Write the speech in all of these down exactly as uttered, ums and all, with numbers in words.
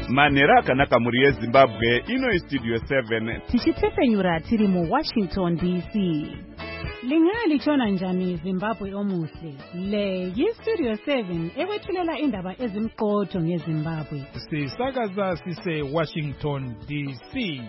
manhero akanaka muri yezimbabwe ino istudio seven tichitepfenyura tiri muwashington D C. Lingalitshona njani Zimbabwe omuhle? Le yistudio seven ekwethulela indaba ezimqotho ngeZimbabwe. Sisakaza sise Washington D C.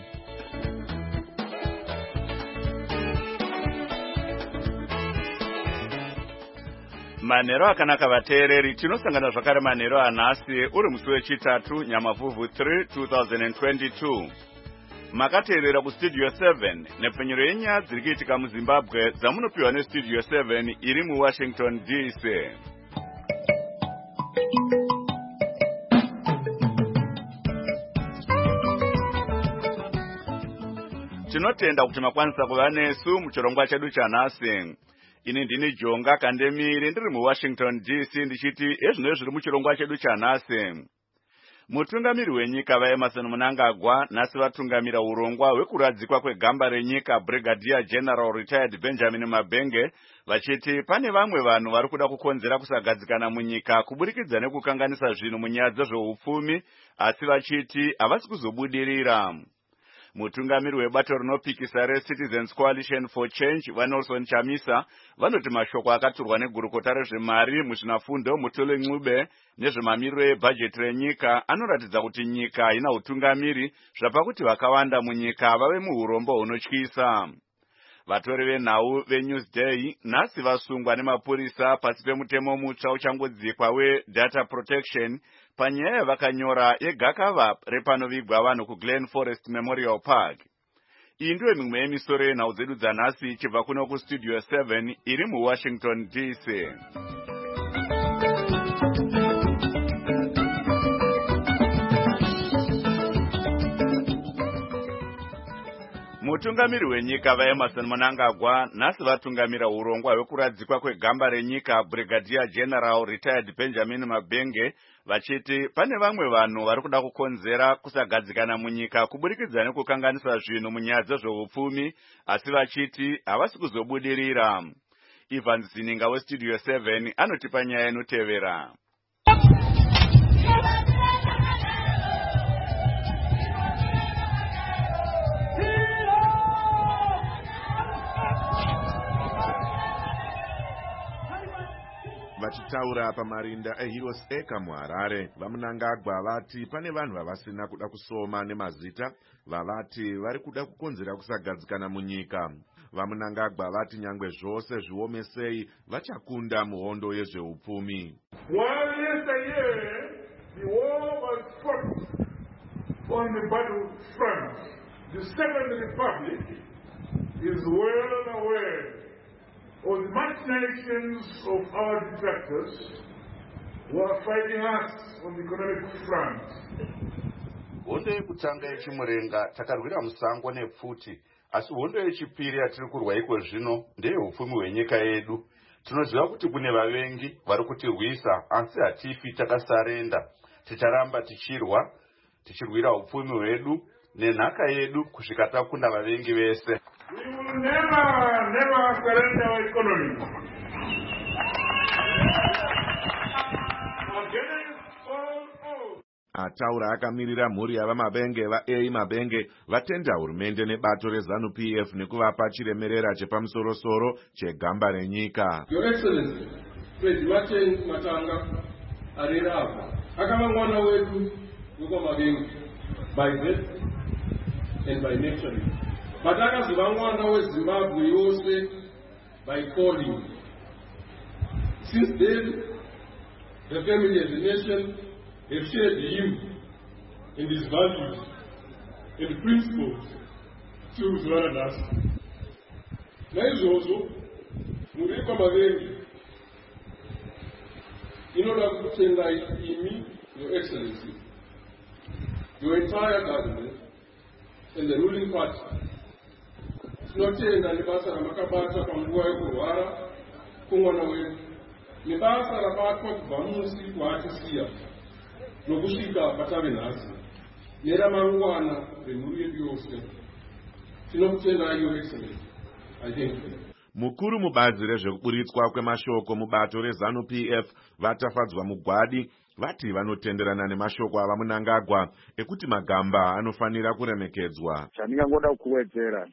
manhero akanaka vateereri, tinosangana zvakare manhero anhasi uri musi wechitatu nyamavhuvhu three twenty twenty-two. Makateerera kustudio seven nepfenyuro yenyaya dziri kuitika muZimbabwe dzamunopiwa nestudio seven iri muWashington D C. Tinotenda kuti makwanisa kuva nesu muchirongwa chedu chanhasi. Ini ndini Jonga Kandemiri ndiri muWashington D C ndichiti ezvino zviri muchirongwa chedu chanhasi. Mutungamiri wenyika vaEmerson Mnangagwa nhasi vatungamira urongwa hwekuradzikwa kwegamba renyika Brigadier General Retired Benjamin Mabenge vachiti pane vamwe vanhu vari kuda kukonzera kusagadzikana munyika kuburikidza nekukanganisa zvinhu munyaya dzezveupfumi, asi vachiti havasi kuzobudirira. Mutungamiri webato rinopikisa reCitizens Coalition for Change vaNelson Chamisa vanoti mashoko akaturwa negurukota rezvemari muzvinafundo Mutole Ncube nezvemamiriro ebhajeti renyika anoratidza kuti nyika haina utungamiri, zvapa kuti vakawanda munyika vave muurombo hunotyisa. Vatori venhau veNewsday nhasi vasungwa nemapurisa pasi pemutemo mutsva uchangodzikwa weData Protection panyaya yavakanyora yegakava repanovigwa vanhu kuGlen Forest Memorial Park. Iyi ndiyo mimwe yemisoro yenhau dzedu dzanhasi ichibva kuno kustudio seven iri muWashington D C. Mutungamiri wenyika vaEmerson Mnangagwa nhasi vatungamira urongwa hwekuradzikwa kwegamba renyika Brigadier General Retired Benjamin Mabenge vachiti pane vamwe vanhu vari kuda kukonzera kusagadzikana munyika kuburikidza nekukanganisa zvinhu munyaya dzezveupfumi, asi vachiti havasi kuzobudirira. Ivan Zininga westudio seven anotipa nyaya inotevera. Vachitaura pamarinda eHeroes Acre muHarare, vaMnangagwa vati pane vanhu vavasina kuda kusoma nemazita vavati vari kuda kukonzera kusagadzikana munyika. VaMnangagwa vati nyangwe zvose zviomesei vachakunda muhondo yezveupfumi. While yesterday the war was fought on the battlefront, the Seventh Republic is well aware of the machinations of our detractors who are fighting us on the economic front. Hondo yekutanga yechimurenga takarwira musango nepfuti, asi hondo yechipiri yatiri kurwa iko zvino ndeyehupfumi hwenyika yedu. Tinoziva kuti kune vavengi vari kutirwisa, asi hatifi takasarenda. Ticharamba tichirwa, tichirwira upfumi hwedu nenhaka yedu kusvika takunda vavengi vese. We will never, never surrender our economy. Against all odds. Ataura akamirira mhuri yavaMabenge vaA Mabenge vatenda hurumende nebato reZANU P F nekuvapa chiremerera chepamusorosoro chegamba renyika. Your Excellency, Fred Martin Matanga Ariravu akava mwana wedu weKwaMabenge by birth and by nurturing. But akaziva mwana weZimbabwe yose by calling. Since then, the family as a nation have shared him and his values and principles to one another. Naizvozvo, muri weKwaMabenge inoda kutendai imi, Your Excellency, your entire government and the ruling party. Tinotenda nebasa ramakabata panguva yekurwara kwomwana wedu, nebasa rabatwa kubva musi waatisiya nokusvika patave nhasi, neramangwana remhuri yedu yose. Tinokutendai, Your Excellency. I thank you. Mukuru mubazi rezvekuburitswa kwemashoko mubato rezanu P F vatafadzwa mugwadi vati vanotenderana nemashoko ava Mnangagwa ekuti magamba anofanira kuremekedzwa. Chandingangoda kuwedzera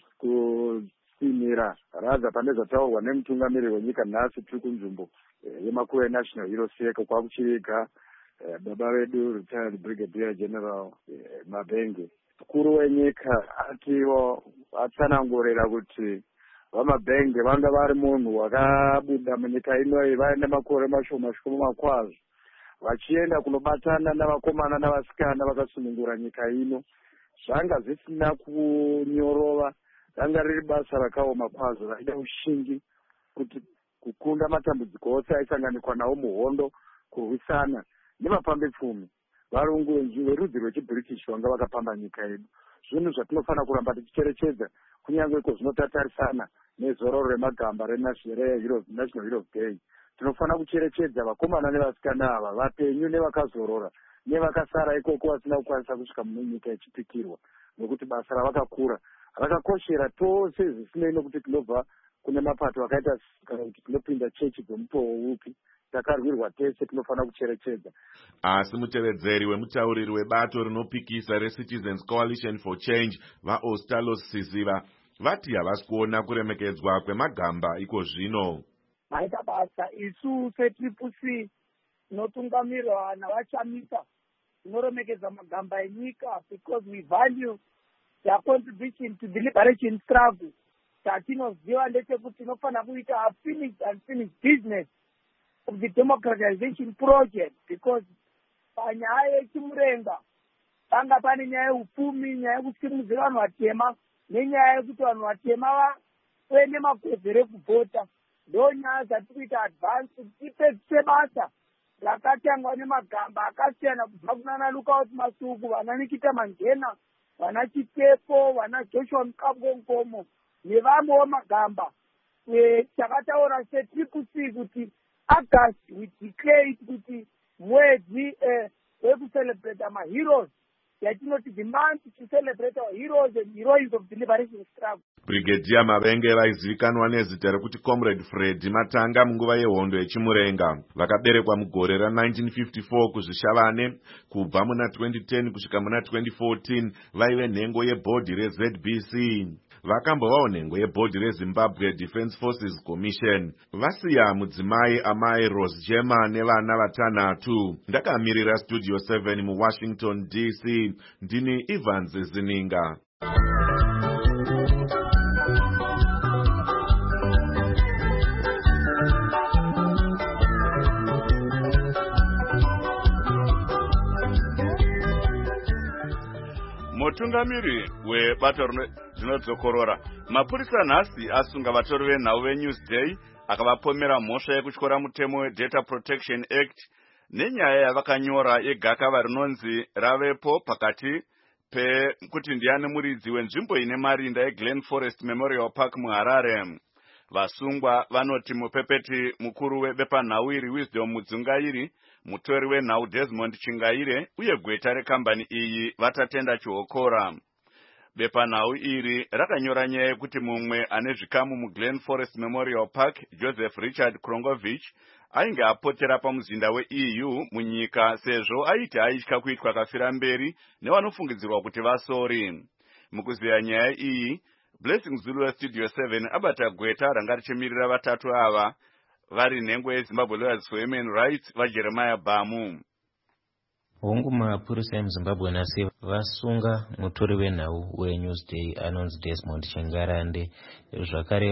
kusimira radza pane zvataurwa nemutungamiriri wenyika nhasi tiri kunzvimbo yeMakuve National Hero Circle kwakuchiriga baba vedu retired Brigadier General Mabenge. Mukuru wenyika atiwo atsanangurira kuti vaMabenge vanga vari munhu wakabuda munyika inoyi vaine makore mashoma shoma kwazvo vachienda kunobatana navakomana navasikana vakasunungura nyika ino. Zvanga zvisina kunyorova, ranga riri basa rakaoma kwazvo raida ushingi kuti kukunda matambudziko ose aisanganikwa nawo muhondo, kurwisana nemapambepfumi. Varungu verudzi rwechiBritish vanga vakapamba nyika yedu. Zvinhu zvatinofanira kuramba tichicherechedza kunyange zvinotarisana nezororo remagamba reNational Heroes Day. Tinofanira kucherechedza vakomana nevasikana ava vapenyu nevakazorora nevakasara ikoko vasina kukwanisa kusvika munyika yechipikirwa, nokuti basa ravakakura rakakoshera tose zvisinei nokuti tinobva kune mapato akaita kana kuti tinopinda chechi dzomutoo upi. Takarwirwa tese, tinofanira kucherechedza. Asi mutevedzeri wemutauriri webato rinopikisa reCitizens Coalition for Change vaOstalos Siziva vati havasi kuona kuremekedzwa kwemagamba iko zvino. Maita basa isu setriple C inotungamirwa navachamisa tinoremekedza magamba enyika because we value their contribution to the liberation struggle. Tatinoziva ndechekuti tinofanira kuita a finished and finished business of the democratization project because panyaya yechimurenga panga pane nyaya yeupfumi, nyaya yekusimudzira vanhu vatema nenyaya yekuti vanhu vatema vave nemakwezero ekuvhota. Ndo nyaya dzatiri kuita advance kuti tipedzise basa rakatangwa nemagamba akasiyana kubva kunana Lukausi Masuku, vana Nikita Manjena, vana Chitepo, vana Joshua Mukabongomo nevamwewo magamba. Takataura setriple C kuti August we declare it kuti mwedzi wekucelebrate our heroes. Yatinoti the month to celebrate our heroes and heroines of the liberation struggle. Brigadier Mabenge vaizivikanwa nezita rekuti Comrade Fred Matanga munguva yehondo yechimurenga. Vakaberekwa mugore ra nineteen fifty-four kuzvishavane. Kubva muna twenty ten kusvika muna twenty fourteen vaive nhengo yebhodhi reZ B C. Vakambovawo nhengo yebhodhi reZimbabwe Defence Forces Commission. Vasiya mudzimai amai Rose Jema nevana vatanhatu. Ndakamirira Studio seven muWashington D C. Ndini Evans Zininga. Mutungamiri webato rinodzokorora mapurisa nhasi asunga vatori venhau veNewsday akavapomera mhosva yekutyora mutemo weData Protection Act nenyaya yavakanyora yegakava rinonzi ravepo pakati pekuti ndiani muridzi wenzvimbo ine marinda yeGlen Forest Memorial Park muHarare. Vasungwa vanoti mupepeti mukuru webepanhau iri Wisdom Mudzungairi, mutori wenhau Desmond Chingaire uye gweta rekambani iyi vatatenda chihokora. Bepanhau iri rakanyora nyaya yekuti mumwe ane zvikamu muGlen Forest Memorial Park, Joseph Richard Krongovich, ainge apotera pamuzinda weE U munyika sezvo aiti aitya kuitwa kafira mberi nevanofungidzirwa kuti vasori. Mukuziya nyaya iyi, Blessing Zulu weStudio seven abata gweta ranga richimirira vatatu ava vari nhengo yeZimbabwe Lawyers for Human Rights vaJeremiah Bamu. Hongu mapurisa emuZimbabwe nhasi vasunga mutori wenhau weNewsday anonzi Desmond Chingarande. Zvakare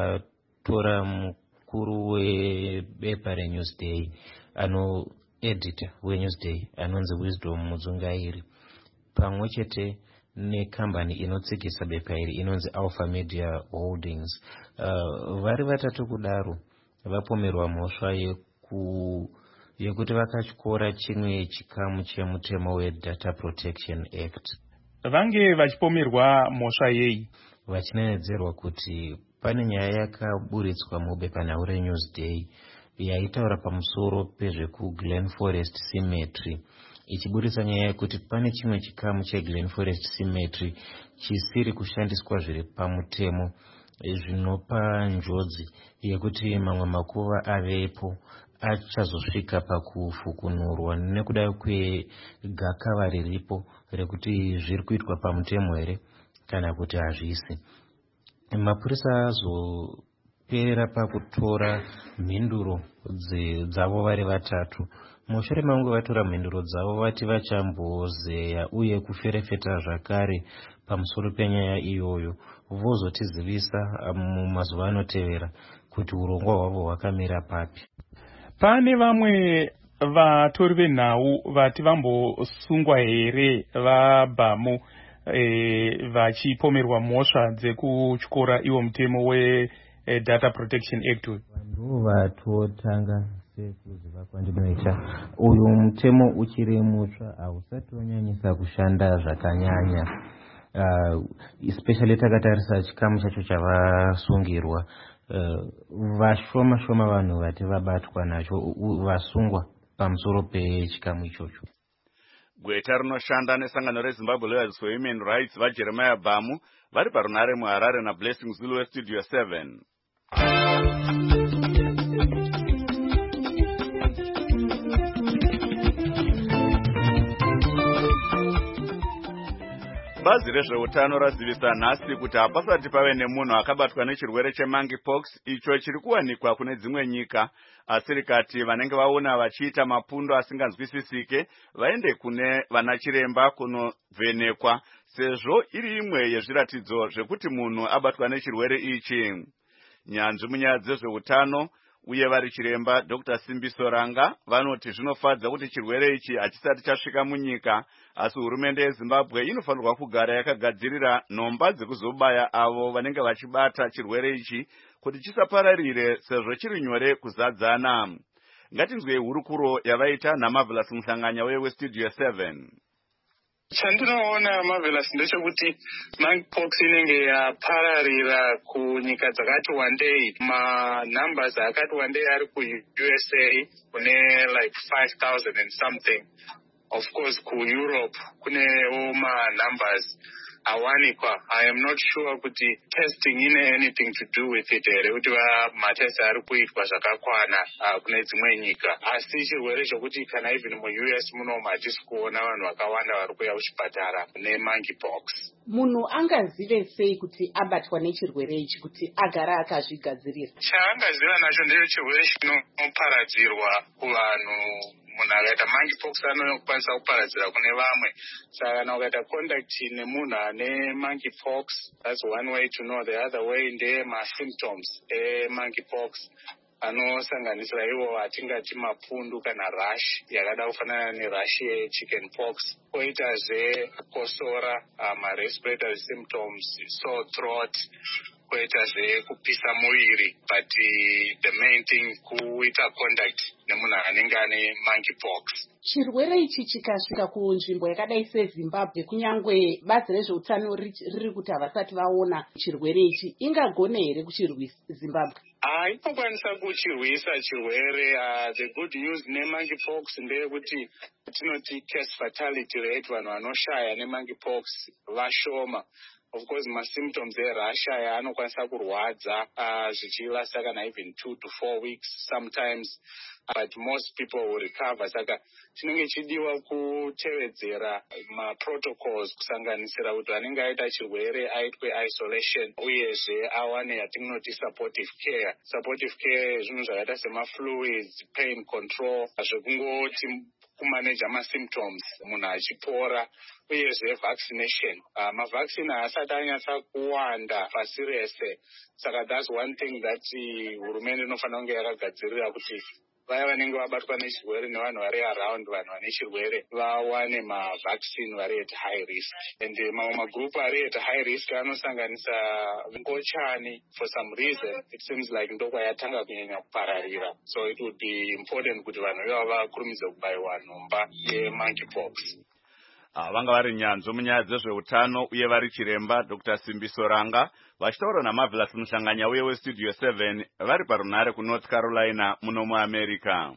vatora mukuru webepa reNewsday ano editor weNewsday anonzi Wisdom Mudzungairi pamwe chete nekambani inotsikisa bepa iri inonzi Alpha Media Holdings. Uh, vari vatatu kudaro vapomerwa mhosva yeku yekuti vakatyora chimwe chikamu chemutemo weData Protection Act. Vange vachipomerwa mhosva yei? Vachinenedzerwa kuti pane nyaya yakaburitswa mubepanhau reNewsday yaitaura pamusoro pezvekuGlen Forest Cemetery, ichiburitsa nyaya yekuti pane chimwe chikamu cheGlen Forest Cemetery chisiri kushandiswa zviri pamutemo zvinopa njodzi yekuti mamwe makuva avepo achazosvika pakufukunurwa nekuda kwegakava riripo rekuti zviri kuitwa pamutemo here kana kuti hazvisi. Mapurisa azopera pakutora mhinduro dzavo vari vatatu. Mushure mangu vatora mhinduro dzavo vati vachambozeya uye kuferefeta zvakare pamusoro penyaya iyoyo vozotizivisa mumazuva anotevera kuti urongwa hwavo hwakamira papi. Pane vamwe vatori venhau vati vambosungwa here vabhamu e, vachipomerwa mhosva dzekutyora iwo mutemo we-Data Protection Act. Vanhu vatotanga sekuziva kwandinoita uyu mutemo uchiri mutsva hausati wanyanyisa kushanda zvakanyanya. Uh, especially takatarisa chikamu chacho chavasungirwa uh, vashoma shoma vanhu vati vabatwa nacho vasungwa pamusoro pechikamu ichocho. Gweta rinoshanda nesangano reZimbabwe Lawyers for Human Rights vaJeremiah Bhamu vari parunare muHarare naBlessing Zulu weStudio seven. Bazi rezveutano razivisa nhasi kuti hapasati pave nemunhu akabatwa nechirwere chemonkeypox icho chiri kuwanikwa kune dzimwe nyika, asi rikati vanenge vaona vachiita mapundo asinganzwisisike vaende kune vanachiremba kunovhenekwa, sezvo iri imwe yezviratidzo zvekuti munhu abatwa nechirwere ichi. Nyanzvi munyaya dzezveutano uye vari chiremba Doctor Simbiso Ranga vanoti zvinofadza kuti chirwere ichi hachisati chasvika munyika, asi hurumende yeZimbabwe inofanirwa kugara yakagadzirira nhomba dzekuzobaya avo vanenge vachibata chirwere ichi kuti chisapararire, sezvo chiri nyore kuzadzana. Ngatinzwei hurukuro yavaita naMarvelous Muhlanganya weStudio seven. Chandinoona Marvelous ndechekuti monkeypox inenge yapararira kunyika dzakati wandei, manumbers akati wandei ari ku-U S A kune like five thousand and something. Of course ku-Europe kunewo ma-numbers awanikwa. I am not sure kuti testing ine anything to do with it here, kuti matest ari kuitwa zvakakwana uh, kune dzimwe nyika. Asi chirwere chokuti kana even mu-U S muno matisi kuona vanhu vakawanda vari kuya kuchipatara nemonkeypox. Munhu angazive sei kuti abatwa nechirwere ichi kuti agara akazvigadzirira? Chaangaziva nacho ndeye chirwere chinoparadzirwa kuvanhu. Munhu akaita monkeypox anokwanisa kuparadzira kune vamwe. Saka kana ukaita contact nemunhu ane monkeypox, that's one way to know. The other way ndeye ma-symptoms e-monkeypox anosanganisira iwo atingati mapundu kana rash yakada kufanana nerash yechicken pox. Koitazve kukosora, uh, ma-respiratory symptoms, sore throat, koitazve kupisa muviri, but uh, the main thing kuita contact nemunhu anenge ane monkeypox. Chirwere ichi chikasvika kunzvimbo yakadai seZimbabwe, kunyangwe bazi rezveutano riri kuti havasati vaona chirwere ichi, ingagone here kuchirwisa Zimbabwe? Ah, inokwanisa kuchirwisa chirwere. Uh, the good news nemonkeypox ndeyekuti tinoti case fatality rate, vanhu vanoshaya nemonkeypox vashoma. Of course, ma-symptoms erasha anokwanisa kurwadza uh, zvichilasta kana even two to four weeks sometimes, but most people will recover. Saka chinenge chidiwa kutevedzera ma-protocols kusanganisira kuti vanenge aita chirwere aitwe isolation uyezve awane yatinoti supportive care. Supportive care zvinhu zvakaita sema-fluids, pain control, zvekungoti kumanage ma-symptoms munhu achipora, uyezve vaccination. Uh, mavaccine haasati anyatsa kuwanda pasi rese. Saka that's one thing that hurumende inofanira kunge yakagadzirira kuti vaya vanenge vabatwa nechirwere nevanhu vari around vanhu vane chirwere vawane mavaccine vari at high risk. And mamwe magrupu ari at high risk anosanganisa ngochani. For some reason it seems like ndokwa yatanga kunyanya kupararira, so it would be important kuti vanhu ivavo vakurumidze kubayiwa nhomba yemonkeypox. Ah, vanga vari nyanzvi munyaya dzezveutano uye vari chiremba Doctor Simbiso Ranga vachitaura naMarvelous Muhlanganya uye weStudio seven vari parunare kuNorth Carolina muno muAmerica.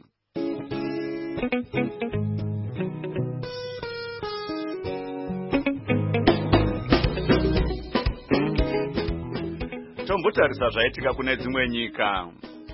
tambotarisa zvaitika kune dzimwe nyika.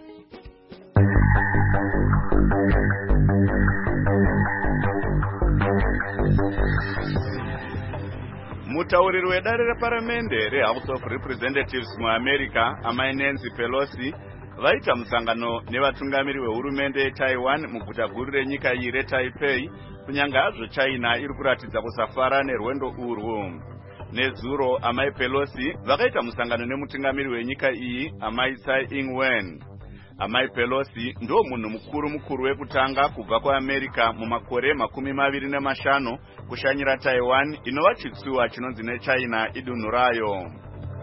Mutauriri wedare reparamende reHouse of Representatives muAmerica, amai Nancy Pelosi, vaita musangano nevatungamiri vehurumende yeTaiwan muguta guru renyika iyi reTaipei, kunyange hazvo China iri kuratidza kusafara nerwendo urwu. Nezuro amai Pelosi vakaita musangano nemutungamiri wenyika iyi, amai Tsai Ing-wen. Amai Pelosi ndo munhu mukuru mukuru wekutanga kubva kuAmerica mumakore makumi maviri nemashanu kushanyira Taiwan inova chitsuwa chinonzi neChina idunhu rayo.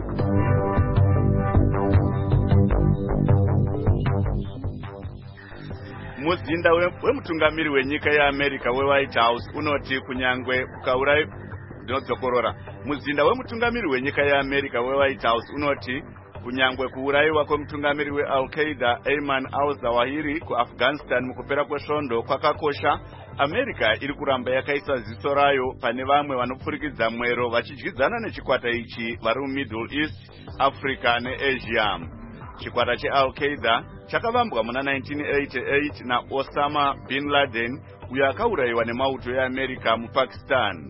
Muzinda wemutungamiri wenyika yeAmerica weWhite House unoti kunyangwe kukaurayi ndinodzokorora. Muzinda wemutungamiri wenyika yeAmerica weWhite House unoti kunyangwe kuurayiwa kwemutungamiri weAl-Qaeda Ayman al-Zawahiri kuAfghanistan mukupera kwesvondo kwakakosha, America iri kuramba yakaisa ziso rayo pane vamwe vanopfurikidza mwero vachidyidzana nechikwata ichi vari muMiddle East, Africa neAsia. Chikwata cheAl-Qaeda chakavambwa muna nineteen eighty-eight naOsama bin Laden, uyo akaurayiwa nemauto eAmerica muPakistan.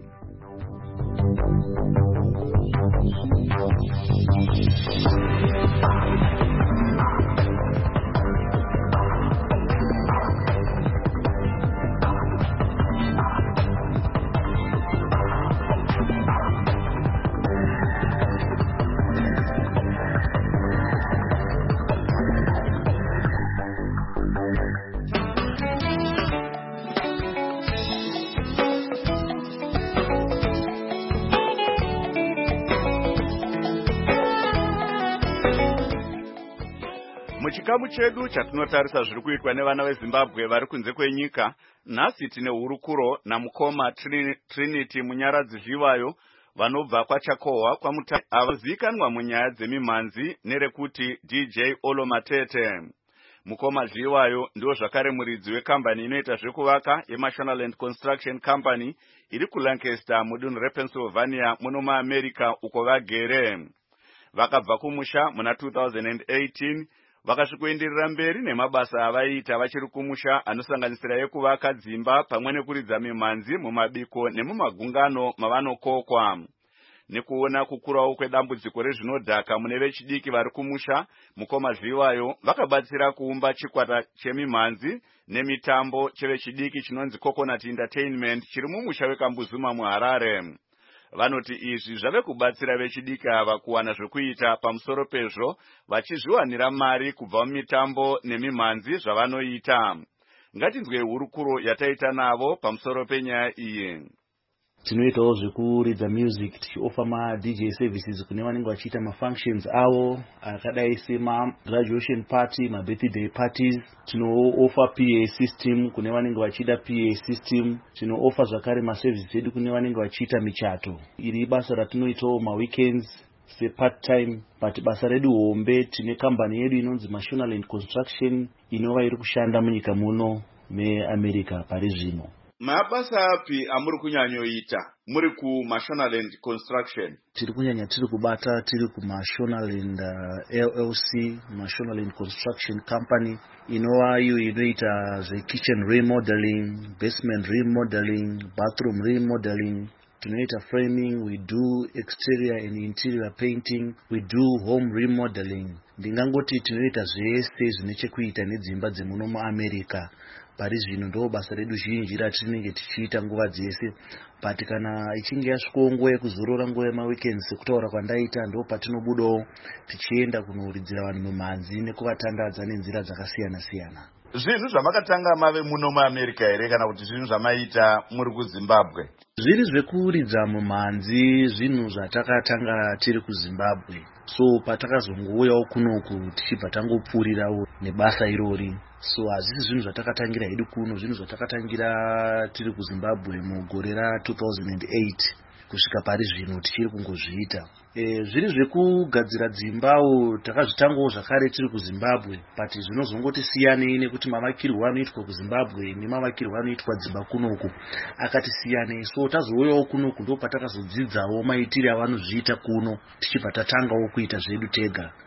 Muchikamu chedu chatinotarisa zviri kuitwa nevana veZimbabwe vari kunze kwenyika, nhasi tine hurukuro namukoma Trinity Munyaradzi Zvivayo vanobva kwaChakohwa kwaMuta avazivikanwa munyaya dzemimhanzi nerekuti D J Olo Matete. Mukoma Zvivayo ndio zvakare muridzi wekambani inoita zvekuvaka yeMashonaland Construction Company iri kuLancaster mudunhu rePennsylvania muno muAmerica uko vagere. Vakabva kumusha muna two thousand eighteen vakasvikoenderera mberi nemabasa avaita vachiri kumusha anosanganisira yekuvaka dzimba pamwe nekuridza mimhanzi mumabiko nemumagungano mavanokokwa. Nekuona kukurawo kwedambudziko rezvinodhaka mune vechidiki vari kumusha, mukoma Zvivayo vakabatsira kuumba chikwata chemimhanzi nemitambo chevechidiki chinonzi Coconut Entertainment chiri mumusha weKambuzuma muHarare. Vanoti izvi zvave kubatsira vechidiki ava kuwana zvekuita pamusoro pezvo vachizviwanira mari kubva mumitambo nemimhanzi zvavanoita. Ngatinzwe hurukuro yataita navo pamusoro penyaya iyi. Tinoitawo zvekuridza music tichiofa ma D J services kune vanenge vachiita mafunctions avo akadai sema graduation party, ma birthday parties. Tinoofa P A system kune vanenge vachiita P A system. Tinoofa zvakare ma services edu kune vanenge vachiita michato. Iri basa ratinoitawo ma weekends se part time, but basa redu hombe tine kambani yedu inonzi Mashonaland Construction inova iri kushanda munyika muno meAmerica pari zvino. Mabasa api amuri kunyanyoita muri kuMashonaland Construction? Tiri kunyanya tiri kubata tiri kuMashonaland uh, L L C, Mashonaland Construction Company, inova iyo inoita zve kitchen remodeling, basement remodeling, bathroom remodeling. Tunaita framing, we do exterior and interior painting, we do home remodeling. Ndingangoti tunaita zvese zvinechekuita nedzimba dzemuno muAmerica. Pari zvino ndo basa redu zhinji ratinenge tichiita nguva dzese, but kana ichinge yasvika nguva yekuzorora nguva yemaweekends sekutaura kwandaita ndo patinobudawo tichienda kunoridzira vanhu mimhanzi nekuvatandadza nenzira dzakasiyana siyana. Zvinhu zvamakatanga mave muno muAmerica here kana kuti zvinhu zvamaita muri kuZimbabwe? Zviri zvekuridza mimhanzi zvinhu zvatakatanga tiri kuZimbabwe. So patakazongouyawo kunoku tichibva tangopfuurirawo nebasa irori. So hazvisi zvinhu zvatakatangira hedu kuno, zvinhu zvatakatangira tiri kuZimbabwe mugore ra two thousand eight kusvika pari zvino tichiri kungozviita. E, zviri zvekugadzira dzimbawo takazvitangawo zvakare tiri kuZimbabwe, but zvinozongoti siyanei nekuti mavakirwo anoitwa kuZimbabwe nemavakirwo anoitwa dzimba kunoku akati siyanei. So tazouyawo kunoku ndo patakazodzidzawo maitire avanozviita kuno tichibva tatangawo kuita zvedu tega.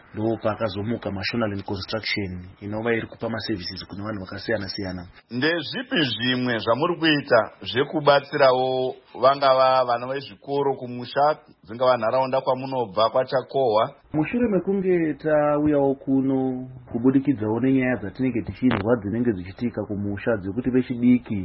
ndo pakazomuka Mashonaland Construction inova iri kupa maservices kuna vanhu vakasiyana siyana. Ndezvipi zvimwe zvamuri kuita zvekubatsirawo vangava vana vezvikoro kumusha dzingava nharaunda kwamunobva kwaChakohwa? Mushure mekunge tauyawo kuno kubudikidzawo nenyaya dzatinenge tichinzwa dzinenge dzichitika kumusha dzekuti vechidiki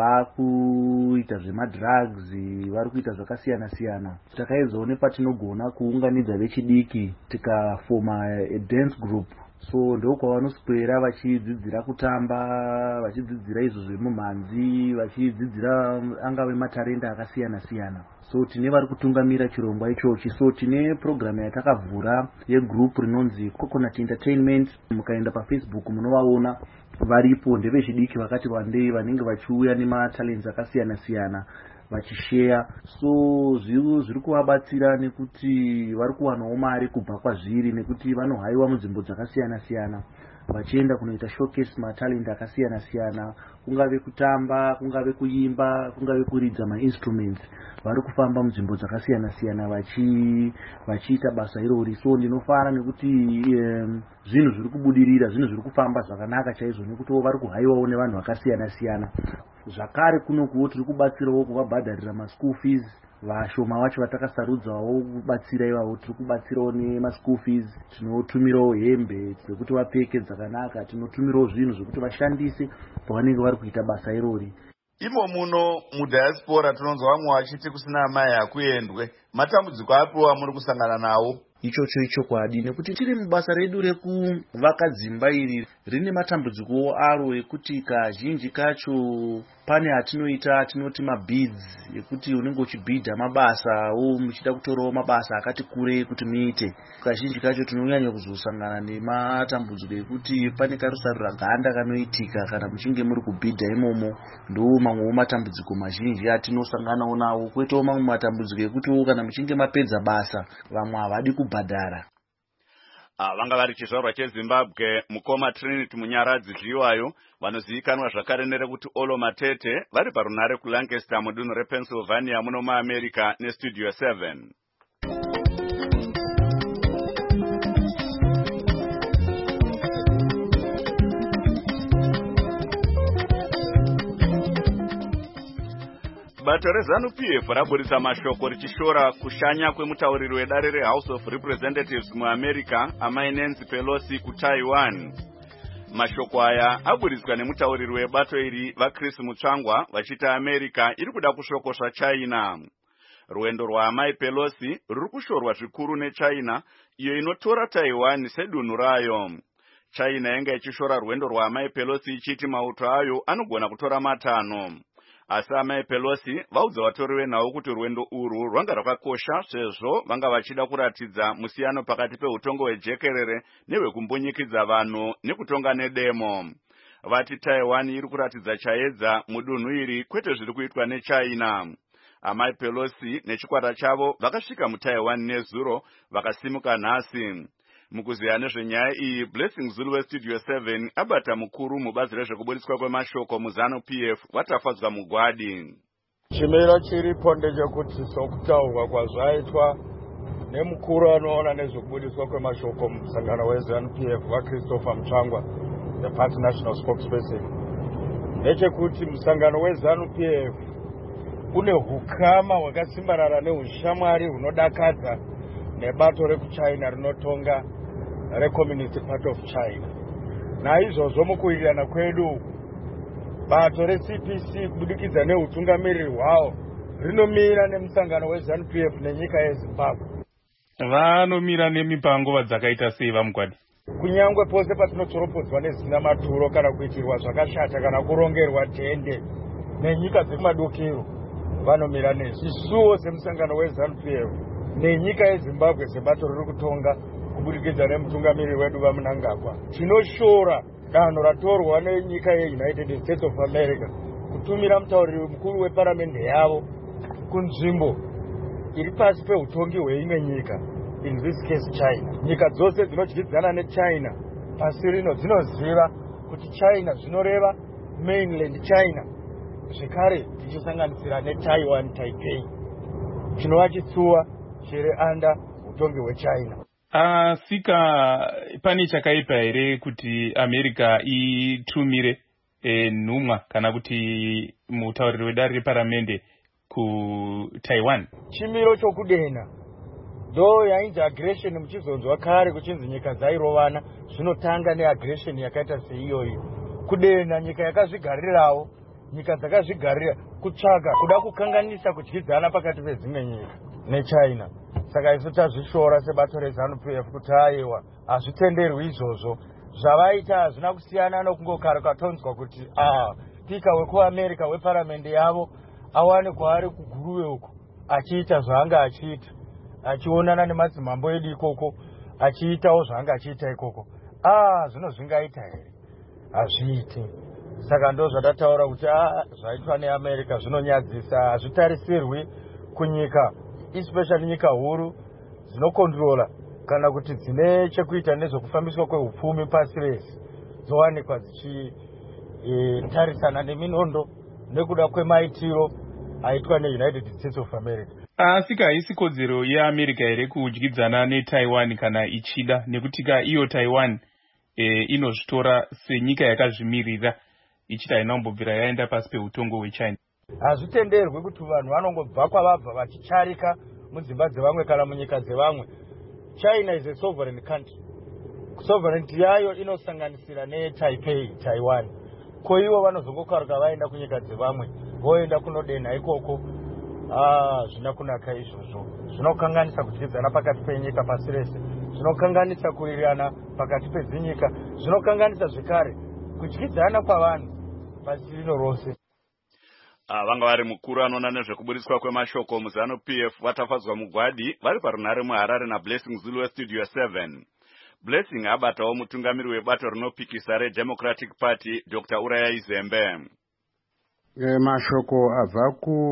vakuita zvemadrugs, vari kuita zvakasiyana siyana, takaedzawo nepatinogona kuunganidza vechidiki tikafoma a dance group. So ndoko vanoswera vachidzidzira kutamba, vachidzidzira izvo zvemumhanzi, vachidzidzira angave matarenda akasiyana siyana. So tine vari kutungamira chirongwa ichochi. So tine program yatakavhura yegroup rinonzi Coconut Entertainment. Mukaenda paFacebook munovaona varipo, ndevechidiki vakati wandei vanenge vachiuya nematalents akasiyana siyana vachishare. So zviro zviri kuvabatsira nekuti vari kuwanawo mari kubva kwazviri, nekuti vanohaiwa munzvimbo dzakasiyana siyana vachienda kunoita showcase matalent akasiyana siyana, kungave kutamba, kungave kuimba, kungave kuridza mainstruments. Vari kufamba munzvimbo dzakasiyana siyana vachi vachiita basa irori. So ndinofara nekuti um, zvinhu zviri kubudirira, zvinhu zviri kufamba zvakanaka chaizvo, nekuti vari kuhaiwawo nevanhu vakasiyana siyana. Zvakare kunokuwo tiri kubatsirawo kuvabhadharira maschool fees. Vashoma vacho vatakasarudzawo kubatsira ivavo tiri kubatsirawo nemaschool fees. Tinotumirawo hembe dzekuti vapfeke dzakanaka, tinotumirawo zvinhu zvokuti vashandise pavanenge vari kuita basa irori. Imo muno mudiaspora tinonzwa vamwe vachiti kusina mai hakuendwe. Matambudziko apiwa muri kusangana nawo? Ichocho ichokwadi, nekuti tiri mubasa redu rekuvaka dzimba iri rine matambudziko aro ekuti kazhinji kacho pane atinoita atinoti mabids, ekuti unenge uchibhidha mabasa o muchida kutorawo mabasa akati kurei kuti muite. Kazhinji kacho tinonyanya kuzosangana nematambudziko ekuti pane karusarura ganda kanoitika kana muchinge muri kubhidha imomo. Ndo mamwewo matambudziko mazhinji atinosanganawo nawo. Kwoitawo mamwe matambudziko ekuti kana muchinge mapedza basa vamwe havadi kubhadhara. Ah, vanga vari chizvarwa cheZimbabwe mukoma Trinity Munyaradzi Zviwayo vanozivikanwa zvakare nerekuti Olo Matete vari parunhare kuLancaster mudunhu rePennsylvania muno muAmerica neStudio seven. Bato reZANU-P F raburitsa mashoko richishora kushanya kwemutauriri wedare reHouse of Representatives muAmerica amai Nancy Pelosi kuTaiwan. Mashoko aya aburitswa nemutauriri webato iri vaChris Mutsvangwa vachiti America iri kuda kushokosva China. Rwendo rwaamai Pelosi ruri kushorwa zvikuru neChina iyo inotora Taiwan sedunhu rayo. China yanga ichishora rwendo rwaamai Pelosi ichiti mauto ayo anogona kutora matano. Asi amai Pelosi vaudza vatori venhau kuti rwendo urwu rwanga rwakakosha sezvo vanga vachida kuratidza musiyano pakati peutongo hwejekerere nehwekumbonyikidza vanhu nekutonga nedemo. Vati Taiwan iri kuratidza chaedza mudunhu iri kwete zviri kuitwa neChina. Amai Pelosi nechikwata chavo vakasvika muTaiwan nezuro vakasimuka nhasi. Mukuziya nezvenyaya iyi, Blessing Zulu weStudio seven abata mukuru mubazi rezvekuburitswa kwemashoko muZANU-P F watafadzwa mugwadi. Chimira chiripo ndechekuti sokutaurwa kwazvaitwa nemukuru anoona nezvekuburitswa kwemashoko musangano weZANU-P F vaChristopher Mutsvangwa, the party national spokesperson, ndechekuti musangano weZANU-P F une hukama hwakasimbarara nehushamwari hunodakadza nebato rekuChina rinotonga reCommunist Party of China. Naizvozvo mukuwirirana kwedu bato reC P C kubudikidza neutungamiriri hwavo rinomira nemusangano weZANU-P F nenyika yeZimbabwe. Vanomira nemipango vadzakaita sei vamugwadi? Kunyangwe pose patinotoropodzwa nezina maturo kana kuitirwa zvakashata kana kurongerwa tende nenyika dzekumadokero, vanomira nezvi. Isuwo semusangano weZANU-P F nenyika yeZimbabwe sebato riri kutonga kubudikidza nemutungamiriri wedu vaMnangagwa, tinoshora danho ratorwa nenyika yeUnited States of America kutumira mutauriri mukuru weparamende yavo kunzvimbo iri pasi peutongi hweimwe nyika, in this case China. Nyika dzose dzinodyidzana neChina pasi rino dzinoziva kuti China zvinoreva mainland China, zvekare tichisanganisira neTaiwan Taipei, chinova chitsuwa chiri anda utongi hweChina. asika pane chakaipa here kuti America itumire e, nhumwa kana kuti mutauriri wedare reparamende kuTaiwan? Chimiro chokudena ndo yainzi aggression muchizonzwa kare kuchinzi nyika dzairovana, zvinotanga neaggression yakaita seiyoyi. Kudena nyika yakazvigarirawo, nyika dzakazvigarira kutsvaga kuda kukanganisa kudyidzana pakati pedzimwe nyika neChina. Saka isu tazvishora sebato reZANU-P F kuti aiwa hazvitenderwi izvozvo. Zvavaita hazvina kusiyana nokungogara kwatonzwa kuti ah spika wekuAmerica weparamende yavo awane kwaari kuguruwe uko achiita zvaanga achiita, achionana nemadzimambo edu ikoko, achiitawo zvaanga achiita ikoko. Ah zvino zvingaita here? Hazviiti. Saka ndo zvadataura kuti ah zvaitwa neAmerica zvinonyadzisa, hazvitarisirwi kunyika, especially nyika huru dzinokontrola kana kuti dzine chekuita nezvekufambiswa kwehupfumi pasi rese dzowanikwa dzichitarisana e, neminondo nekuda kwemaitiro aitwa neUnited States of America. Asika haisi kodzero yeAmerica here kudyidzana neTaiwan kana ichida, nekutika iyo Taiwan e, inozvitora senyika yakazvimirira ichita inambobvira yaenda pasi peutongo hweChina. Hazvitenderwi kuti vanhu vanongobva kwavabva vachicharika mudzimba dzevamwe kana munyika dzevamwe. China is a sovereign country. Sovereignty yayo inosanganisira neTaipei, Taiwan. Ko ivo vanozongokaruka vaenda kunyika dzevamwe, voenda kunodena ikoko. Ah, zvina kunaka izvozvo. Zvinokanganisa kudyidzana pakati penyika pasi rese. Zvinokanganisa kuwirirana pakati pedzinyika. Zvinokanganisa zvekare kudyidzana kwavanhu pasi rino rose. Ah, vanga vari mukuru anoona nezvekuburitswa kwemashoko muZANU-P F vatafadzwa mugwadi vari parunare muHarare naBlessing Zulu weStudio seven. Blessing abatawo mutungamiri webato rinopikisa reDemocratic Party Doctor Uraya Izembe. E, mashoko abva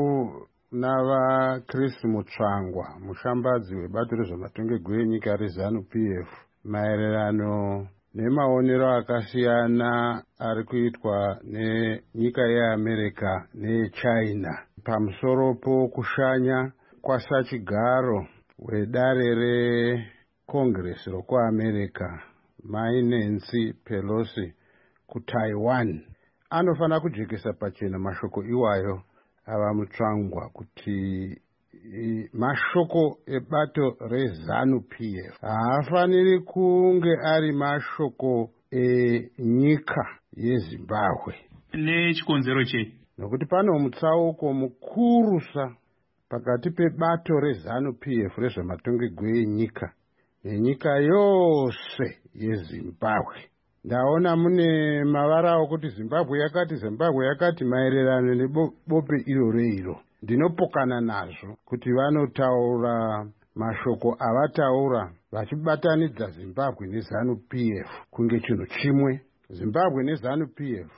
kuna Chris Mutsvangwa, mushambadzi webato rezvematongerwo enyika reZANU-P F, maererano nemaonero akasiyana ari kuitwa nenyika yeAmerica neChina pamusoro pokushanya kwasachigaro wedare reCongress rokuAmerica Mai Nancy Pelosi kuTaiwan. Anofana kujekesa pachena mashoko iwayo ava Mutsvangwa kuti mashoko ebato reZANU-P F haafaniri kunge ari mashoko enyika yeZimbabwe. Nechikonzero chei? Nokuti pano mutsauko mukurusa pakati pebato reZANU-P F rezvematongerwo enyika nenyika yose yeZimbabwe. Ndaona mune mavara okuti Zimbabwe yakati Zimbabwe yakati maererano nebope iro reiro. Ndinopokana nazvo kuti vanotaura mashoko avataura vachibatanidza Zimbabwe neZANU-P F kunge chinhu chimwe. Zimbabwe neZANU-P F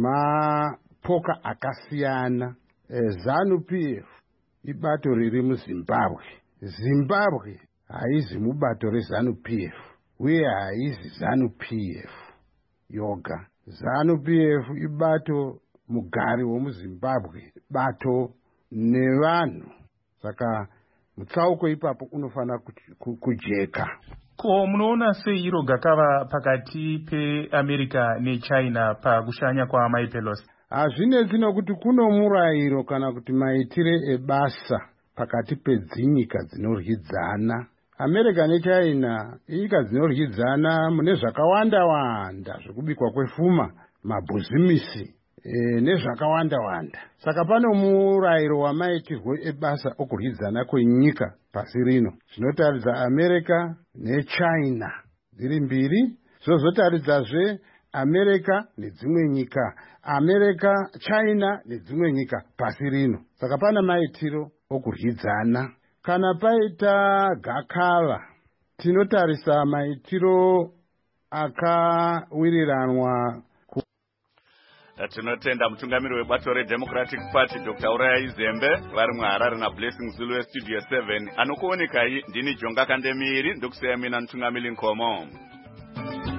mapoka akasiyana. E, ZANU-P F ibato riri muZimbabwe. Zimbabwe haizi mubato reZANU-P F uye haizi ZANU-P F yoga. ZANU-P F ibato mugari womuZimbabwe, bato nevanhu. Saka mutsauko ipapo unofana kujeka. Ko munoona sei iro gakava pakati peAmerica neChina pakushanya kwaMai Pelosi? Hazvinetsi nokuti kuno murayiro kana kuti maitire ebasa pakati pedzinyika dzinoryidzana. America neChina inyika dzinoryidzana mune zvakawanda wanda zvekubikwa kwefuma, mabhuzimisi E, nezvakawanda wanda. Saka pano murayiro wamaitirwo ebasa okuryidzana kwenyika pasi rino. Zvinotaridza America neChina dziri mbiri, zvozotaridzazve America nedzimwe nyika, America, China nedzimwe nyika pasi rino. Saka pana maitiro okuryidzana. Kana paita gakava, tinotarisa maitiro akawiriranwa. Tinotenda mutungamiri webato reDemocratic Party Doctor Uraya Izembe vari muHarare naBlessing Zulu weStudio seven. Anokuonekai ndini Jonga Kandemiri ndokuseya mina mutungamiri Nkomo.